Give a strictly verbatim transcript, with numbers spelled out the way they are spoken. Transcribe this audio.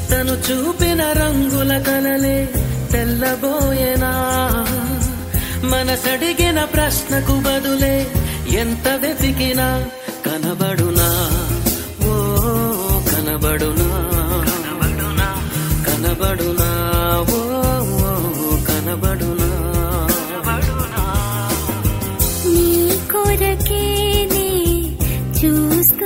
తను చూపిన రంగుల కలలే తెల్లబోయేనా మనసడిగిన ప్రశ్నకు బదులే ఎంత వెతికినా కనబడునా ఓ కనబడునా కనబడునా ఓ కనబడునా నీ కొరకే నే చూస్తా